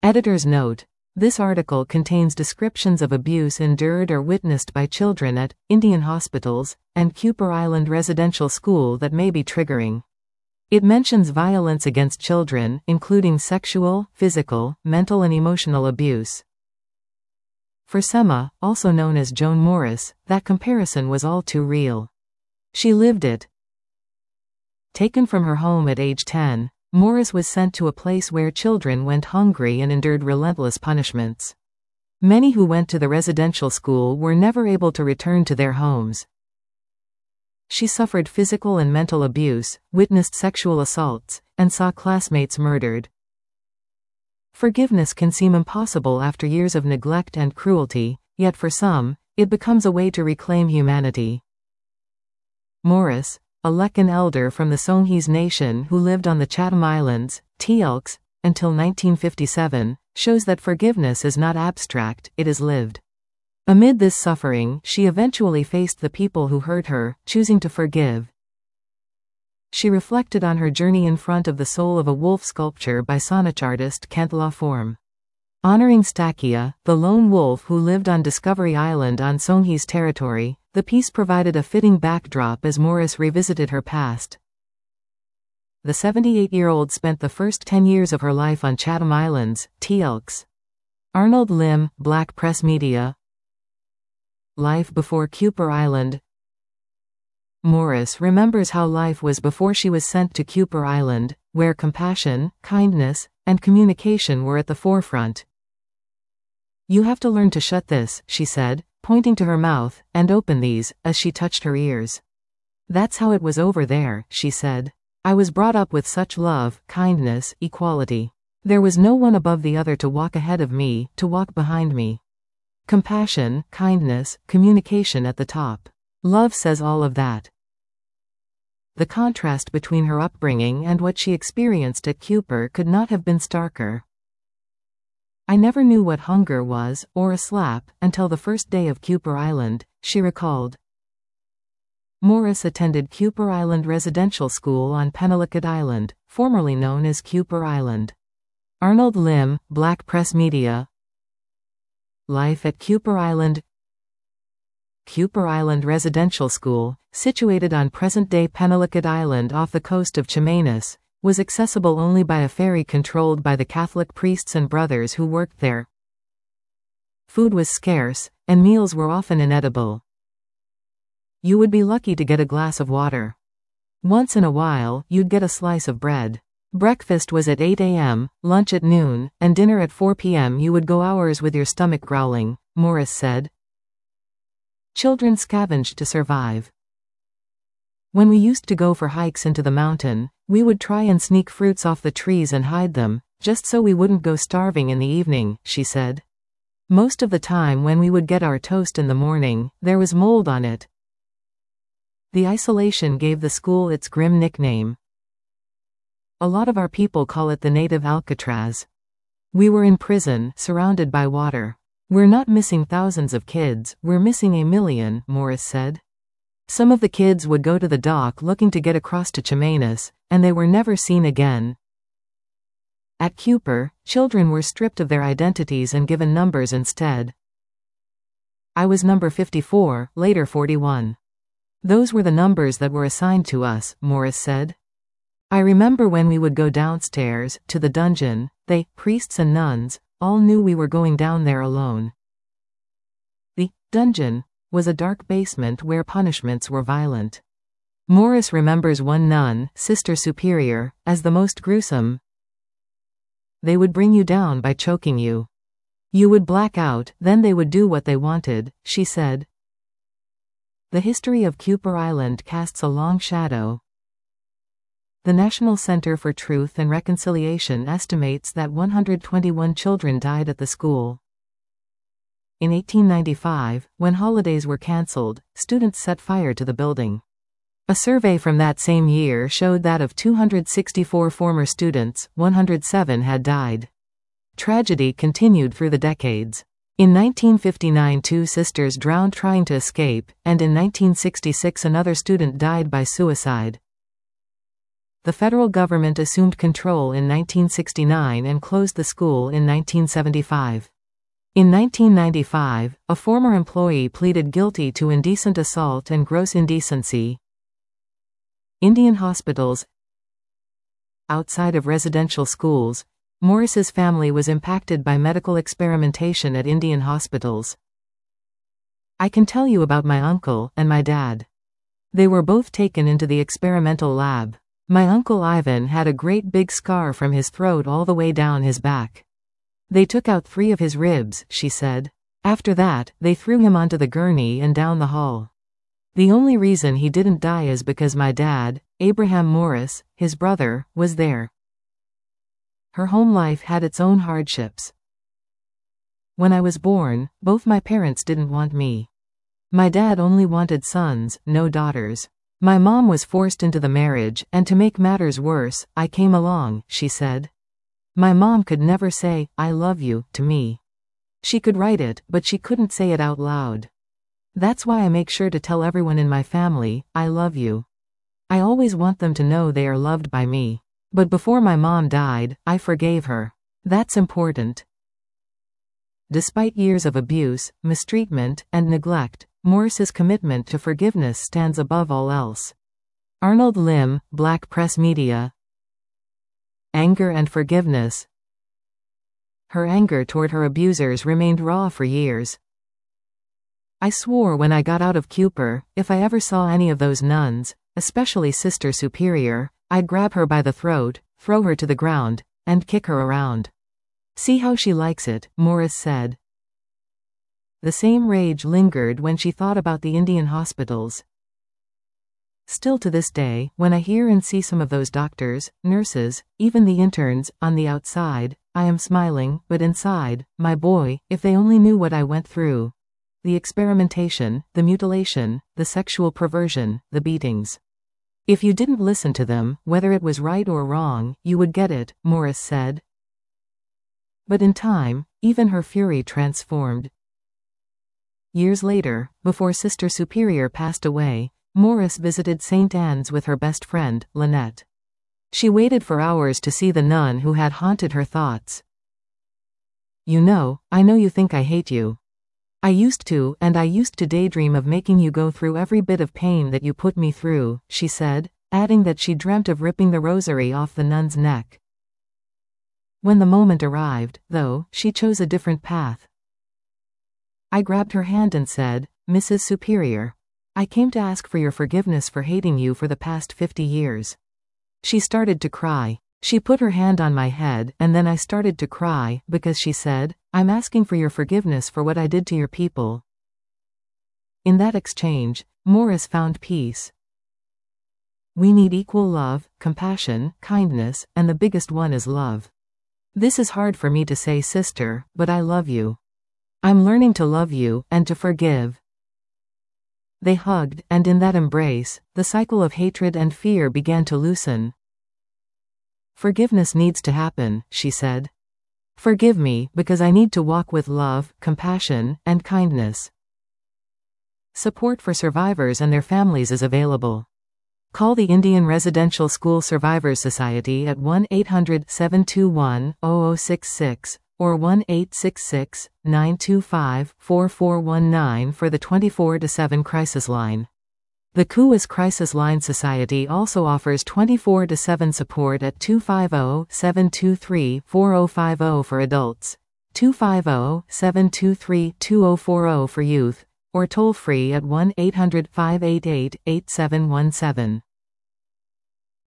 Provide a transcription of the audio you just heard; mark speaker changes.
Speaker 1: Editor's note: this article contains descriptions of abuse endured or witnessed by children at Indian hospitals and Kuper Island Residential School that may be triggering. It mentions violence against children, including sexual, physical, mental and emotional abuse. For Sema, also known as Joan Morris, that comparison was all too real. She lived it. Taken from her home at age 10, Morris was sent to a place where children went hungry and endured relentless punishments. Many who went to the residential school were never able to return to their homes. She suffered physical and mental abuse, witnessed sexual assaults, and saw classmates murdered. Forgiveness can seem impossible after years of neglect and cruelty, yet for some, it becomes a way to reclaim humanity. Morris, a Lekan elder from the Songhees Nation who lived on the Chatham Islands, Teal'cs, until 1957, shows that forgiveness is not abstract, it is lived. Amid this suffering, she eventually faced the people who hurt her, choosing to forgive. She reflected on her journey in front of the Soul of a Wolf sculpture by Saanich artist Kentla Form. Honoring Stakia, the lone wolf who lived on Discovery Island on Songhees territory, the piece provided a fitting backdrop as Morris revisited her past. The 78-year-old spent the first 10 years of her life on Chatham Islands, Teal'cs. Arnold Lim, Black Press Media. Life before Kuper Island. Morris remembers how life was before she was sent to Kuper Island, where compassion, kindness, and communication were at the forefront. "You have to learn to shut this," she said, pointing to her mouth, "and open these," as she touched her ears. "That's how it was over there," she said. "I was brought up with such love, kindness, equality. There was no one above the other to walk ahead of me, to walk behind me. Compassion, kindness, communication at the top. Love says all of that." The contrast between her upbringing and what she experienced at Kuper could not have been starker. "I never knew what hunger was, or a slap, until the first day of Kuper Island," she recalled. Morris attended Kuper Island Residential School on Pentelicot Island, formerly known as Kuper Island. Arnold Lim, Black Press Media. Life at Kuper Island. Kuper Island Residential School, situated on present-day Pentelicot Island off the coast of Chemainus, was accessible only by a ferry controlled by the Catholic priests and brothers who worked there. Food was scarce, and meals were often inedible. You would be lucky to get a glass of water. Once in a while, you'd get a slice of bread. Breakfast was at 8 a.m., lunch at noon, and dinner at 4 p.m. You would go hours with your stomach growling, Morris said. Children scavenged to survive. When we used to go for hikes into the mountain, we would try and sneak fruits off the trees and hide them, just so we wouldn't go starving in the evening, she said. Most of the time when we would get our toast in the morning, there was mold on it. The isolation gave the school its grim nickname. A lot of our people call it the native Alcatraz. We were in prison, surrounded by water. We're not missing thousands of kids, we're missing 1 million, Morris said. Some of the kids would go to the dock looking to get across to Chemainus, and they were never seen again. At Kuper, children were stripped of their identities and given numbers instead. I was number 54, later 41. Those were the numbers that were assigned to us, Morris said. I remember when we would go downstairs, to the dungeon, they, priests and nuns, all knew we were going down there alone. The dungeon was a dark basement where punishments were violent. Morris remembers one nun, Sister Superior, as the most gruesome. They would bring you down by choking you. You would black out, then they would do what they wanted, she said. The history of Kuper Island casts a long shadow. The National Center for Truth and Reconciliation estimates that 121 children died at the school. In 1895, when holidays were cancelled, students set fire to the building. A survey from that same year showed that of 264 former students, 107 had died. Tragedy continued through the decades. In 1959, 2 sisters drowned trying to escape, and in 1966 another student died by suicide. The federal government assumed control in 1969 and closed the school in 1975. In 1995, a former employee pleaded guilty to indecent assault and gross indecency. Indian hospitals. Outside of residential schools, Morris's family was impacted by medical experimentation at Indian hospitals. I can tell you about my uncle and my dad. They were both taken into the experimental lab. My uncle Ivan had a great big scar from his throat all the way down his back. They took out 3 of his ribs, she said. After that, they threw him onto the gurney and down the hall. The only reason he didn't die is because my dad, Abraham Morris, his brother, was there. Her home life had its own hardships. When I was born, both my parents didn't want me. My dad only wanted sons, no daughters. My mom was forced into the marriage, and to make matters worse, I came along, she said. My mom could never say, "I love you," to me. She could write it, but she couldn't say it out loud. That's why I make sure to tell everyone in my family, "I love you." I always want them to know they are loved by me. But before my mom died, I forgave her. That's important. Despite years of abuse, mistreatment, and neglect, Morris's commitment to forgiveness stands above all else. Arnold Lim, Black Press Media. Anger and forgiveness. Her anger toward her abusers remained raw for years. I swore when I got out of Cooper, if I ever saw any of those nuns, especially Sister Superior, I'd grab her by the throat, throw her to the ground, and kick her around. See how she likes it, Morris said. The same rage lingered when she thought about the Indian hospitals. Still to this day, when I hear and see some of those doctors, nurses, even the interns, on the outside, I am smiling, but inside, my boy, if they only knew what I went through. The experimentation, the mutilation, the sexual perversion, the beatings. If you didn't listen to them, whether it was right or wrong, you would get it, Morris said. But in time, even her fury transformed. Years later, before Sister Superior passed away, Morris visited St. Anne's with her best friend, Lynette. She waited for hours to see the nun who had haunted her thoughts. I know you think I hate you. I used to, and I used to daydream of making you go through every bit of pain that you put me through, she said, adding that she dreamt of ripping the rosary off the nun's neck. When the moment arrived, though, she chose a different path. I grabbed her hand and said, "Mrs. Superior, I came to ask for your forgiveness for hating you for the past 50 years. She started to cry. She put her hand on my head, and then I started to cry, because she said, "I'm asking for your forgiveness for what I did to your people." In that exchange, Morris found peace. We need equal love, compassion, kindness, and the biggest one is love. This is hard for me to say, sister, but I love you. I'm learning to love you, and to forgive. They hugged, and in that embrace, the cycle of hatred and fear began to loosen. Forgiveness needs to happen, she said. Forgive me, because I need to walk with love, compassion, and kindness. Support for survivors and their families is available. Call the Indian Residential School Survivors Society at 1-800-721-0066 or 1-866-925-4419 for the 24/7 crisis line. The CUAS Crisis Line Society also offers 24/7 support at 250-723-4050 for adults, 250-723-2040 for youth, or toll-free at 1-800-588-8717.